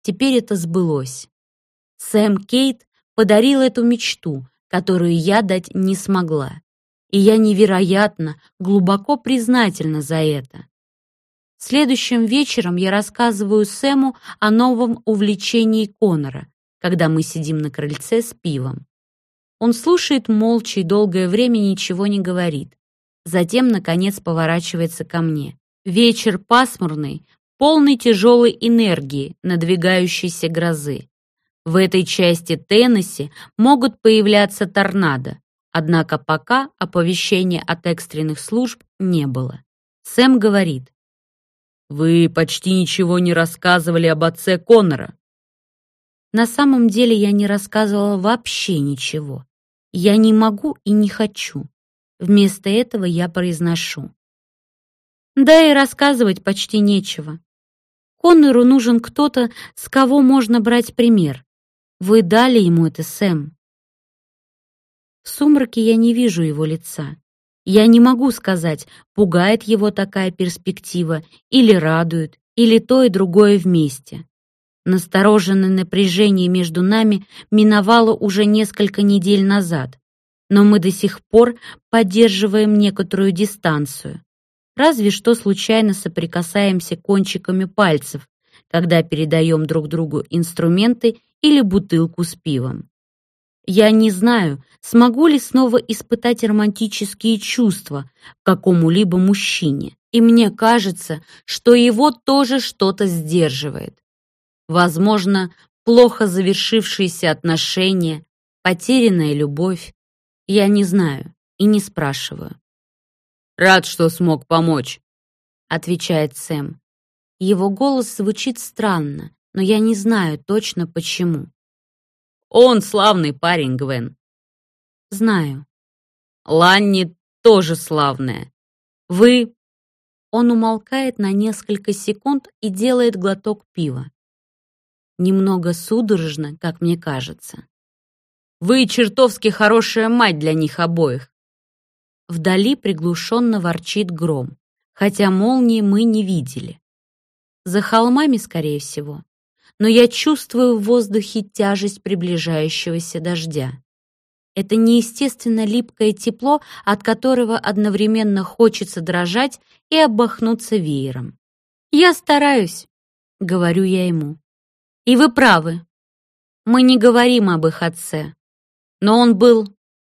Теперь это сбылось. Сэм Кейт подарил эту мечту, которую я дать не смогла. И я невероятно, глубоко признательна за это. Следующим вечером я рассказываю Сэму о новом увлечении Конора, когда мы сидим на крыльце с пивом. Он слушает молча и долгое время ничего не говорит. Затем, наконец, поворачивается ко мне. Вечер пасмурный, полный тяжелой энергии, надвигающейся грозы. В этой части Теннесси могут появляться торнадо, однако пока оповещения от экстренных служб не было. Сэм говорит: «Вы почти ничего не рассказывали об отце Конора». На самом деле я не рассказывала вообще ничего. Я не могу и не хочу. Вместо этого я произношу: да и рассказывать почти нечего. Коннору нужен кто-то, с кого можно брать пример. Вы дали ему это, Сэм. В сумраке я не вижу его лица. Я не могу сказать, пугает его такая перспектива, или радует, или то и другое вместе. Настороженное напряжение между нами миновало уже несколько недель назад, но мы до сих пор поддерживаем некоторую дистанцию. Разве что случайно соприкасаемся кончиками пальцев, когда передаем друг другу инструменты или бутылку с пивом. Я не знаю, смогу ли снова испытать романтические чувства к какому-либо мужчине, и мне кажется, что его тоже что-то сдерживает. Возможно, плохо завершившиеся отношения, потерянная любовь. Я не знаю и не спрашиваю. «Рад, что смог помочь», — отвечает Сэм. Его голос звучит странно, но я не знаю точно почему. «Он славный парень, Гвен». «Знаю». «Ланни тоже славная. Вы...» Он умолкает на несколько секунд и делает глоток пива. Немного судорожно, как мне кажется. «Вы чертовски хорошая мать для них обоих». Вдали приглушенно ворчит гром, хотя молнии мы не видели. За холмами, скорее всего, но я чувствую в воздухе тяжесть приближающегося дождя. Это неестественно липкое тепло, от которого одновременно хочется дрожать и обмахнуться веером. «Я стараюсь», — говорю я ему. «И вы правы. Мы не говорим об их отце, но он был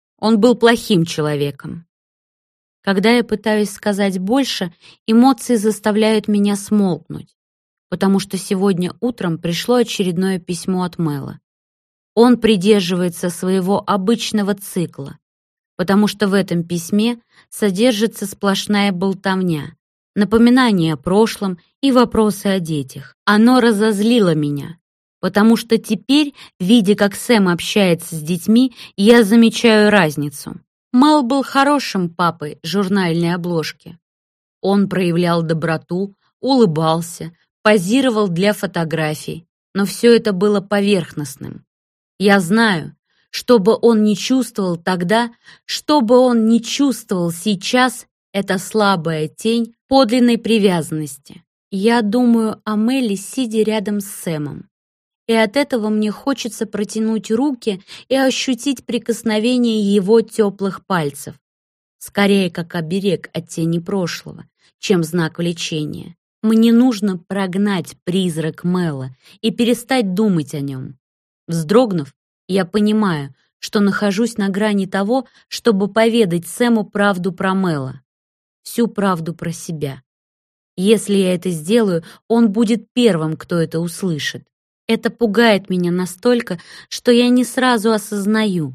плохим человеком». Когда я пытаюсь сказать больше, эмоции заставляют меня смолкнуть, потому что сегодня утром пришло очередное письмо от Мэла. Он придерживается своего обычного цикла, потому что в этом письме содержится сплошная болтовня, напоминания о прошлом и вопросы о детях. Оно разозлило меня, потому что теперь, видя, как Сэм общается с детьми, я замечаю разницу. Мэл был хорошим папой журнальной обложки. Он проявлял доброту, улыбался, позировал для фотографий, но все это было поверхностным. Я знаю, что бы он ни чувствовал тогда, что бы он ни чувствовал сейчас, это слабая тень подлинной привязанности. Я думаю о Мэле, сидя рядом с Сэмом. И от этого мне хочется протянуть руки и ощутить прикосновение его теплых пальцев. Скорее, как оберег от тени прошлого, чем знак влечения. Мне нужно прогнать призрак Мэла и перестать думать о нем. Вздрогнув, я понимаю, что нахожусь на грани того, чтобы поведать Сэму правду про Мэла. Всю правду про себя. Если я это сделаю, он будет первым, кто это услышит. Это пугает меня настолько, что я не сразу осознаю.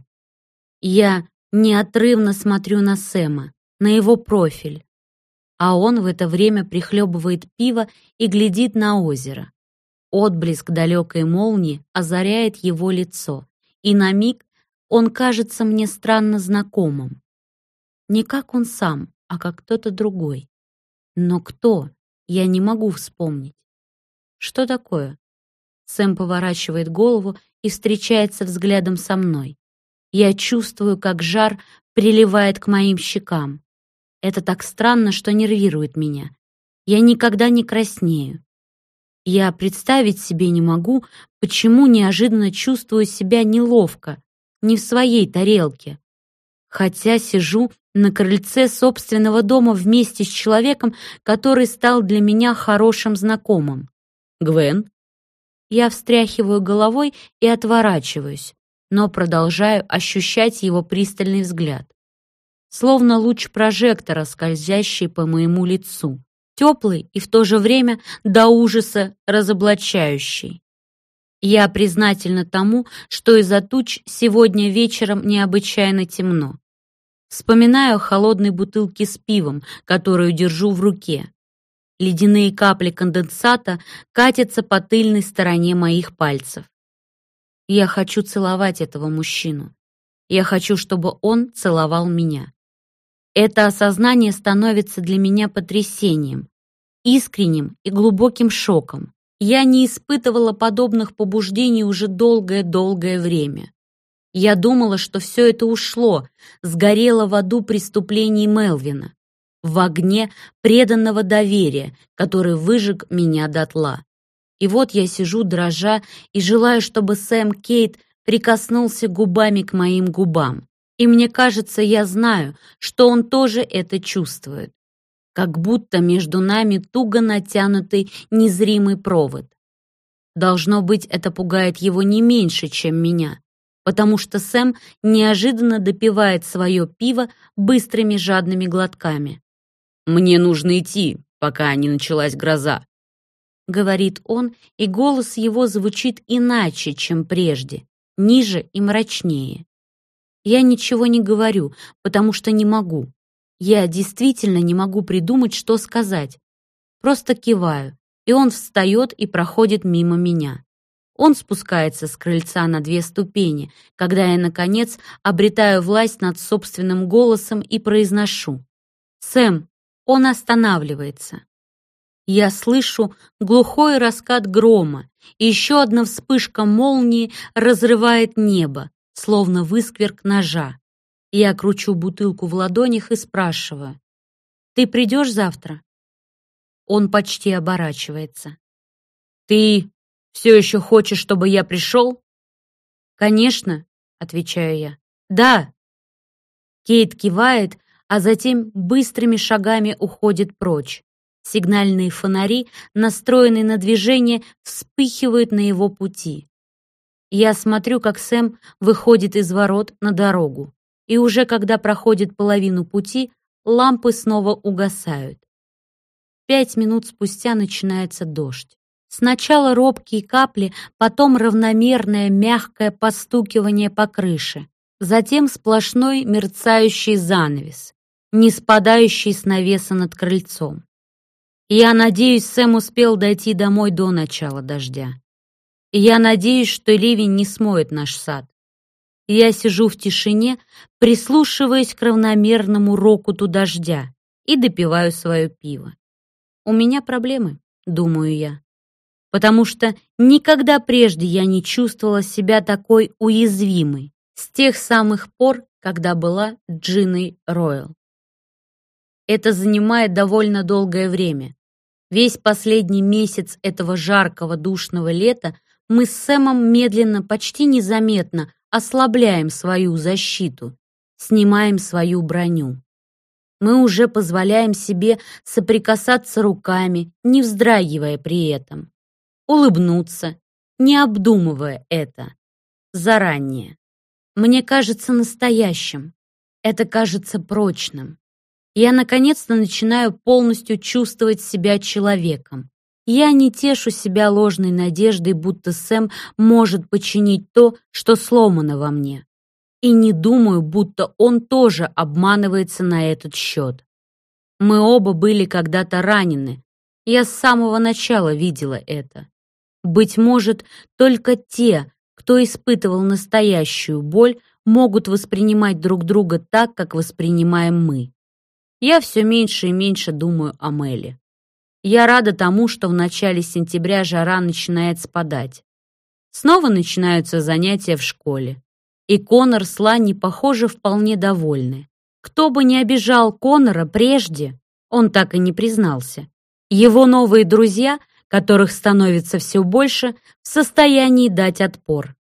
Я неотрывно смотрю на Сэма, на его профиль, а он в это время прихлебывает пиво и глядит на озеро. Отблеск далекой молнии озаряет его лицо, и на миг он кажется мне странно знакомым. Не как он сам, а как кто-то другой. Но кто? Я не могу вспомнить. Что такое? Сэм поворачивает голову и встречается взглядом со мной. Я чувствую, как жар приливает к моим щекам. Это так странно, что нервирует меня. Я никогда не краснею. Я представить себе не могу, почему неожиданно чувствую себя неловко, не в своей тарелке. Хотя сижу на крыльце собственного дома вместе с человеком, который стал для меня хорошим знакомым. «Гвен?» Я встряхиваю головой и отворачиваюсь, но продолжаю ощущать его пристальный взгляд. Словно луч прожектора, скользящий по моему лицу. Теплый и в то же время до ужаса разоблачающий. Я признательна тому, что из-за туч сегодня вечером необычайно темно. Вспоминаю о холодной бутылке с пивом, которую держу в руке. Ледяные капли конденсата катятся по тыльной стороне моих пальцев. Я хочу целовать этого мужчину. Я хочу, чтобы он целовал меня. Это осознание становится для меня потрясением, искренним и глубоким шоком. Я не испытывала подобных побуждений уже долгое-долгое время. Я думала, что все это ушло, сгорело в аду преступлений Мелвина, в огне преданного доверия, который выжег меня дотла. И вот я сижу, дрожа, и желаю, чтобы Сэм Кейт прикоснулся губами к моим губам. И мне кажется, я знаю, что он тоже это чувствует. Как будто между нами туго натянутый незримый провод. Должно быть, это пугает его не меньше, чем меня, потому что Сэм неожиданно допивает свое пиво быстрыми жадными глотками. «Мне нужно идти, пока не началась гроза», — говорит он, и голос его звучит иначе, чем прежде, ниже и мрачнее. Я ничего не говорю, потому что не могу. Я действительно не могу придумать, что сказать. Просто киваю, и он встает и проходит мимо меня. Он спускается с крыльца на 2 ступени, когда я, наконец, обретаю власть над собственным голосом и произношу: «Сэм». Он останавливается. Я слышу глухой раскат грома, и еще одна вспышка молнии разрывает небо, словно выскверк ножа. Я кручу бутылку в ладонях и спрашиваю: «Ты придешь завтра?» Он почти оборачивается. «Ты все еще хочешь, чтобы я пришел?» «Конечно», — отвечаю я. «Да». Кейт кивает, а затем быстрыми шагами уходит прочь. Сигнальные фонари, настроенные на движение, вспыхивают на его пути. Я смотрю, как Сэм выходит из ворот на дорогу, и уже когда проходит половину пути, лампы снова угасают. 5 минут спустя начинается дождь. Сначала робкие капли, потом равномерное мягкое постукивание по крыше, затем сплошной мерцающий занавес, не спадающий с навеса над крыльцом. Я надеюсь, Сэм успел дойти домой до начала дождя. Я надеюсь, что ливень не смоет наш сад. Я сижу в тишине, прислушиваясь к равномерному рокоту дождя, и допиваю свое пиво. У меня проблемы, думаю я, потому что никогда прежде я не чувствовала себя такой уязвимой с тех самых пор, когда была Джиной Ройл. Это занимает довольно долгое время. Весь последний месяц этого жаркого душного лета мы с Сэмом медленно, почти незаметно ослабляем свою защиту, снимаем свою броню. Мы уже позволяем себе соприкасаться руками, не вздрагивая при этом, улыбнуться, не обдумывая это заранее. Мне кажется настоящим, это кажется прочным. Я наконец-то начинаю полностью чувствовать себя человеком. Я не тешу себя ложной надеждой, будто Сэм может починить то, что сломано во мне. И не думаю, будто он тоже обманывается на этот счет. Мы оба были когда-то ранены. Я с самого начала видела это. Быть может, только те, кто испытывал настоящую боль, могут воспринимать друг друга так, как воспринимаем мы. Я все меньше и меньше думаю о Мэле. Я рада тому, что в начале сентября жара начинает спадать. Снова начинаются занятия в школе. И Конор с Ланни, похоже, вполне довольны. Кто бы ни обижал Конора прежде, он так и не признался. Его новые друзья, которых становится все больше, в состоянии дать отпор.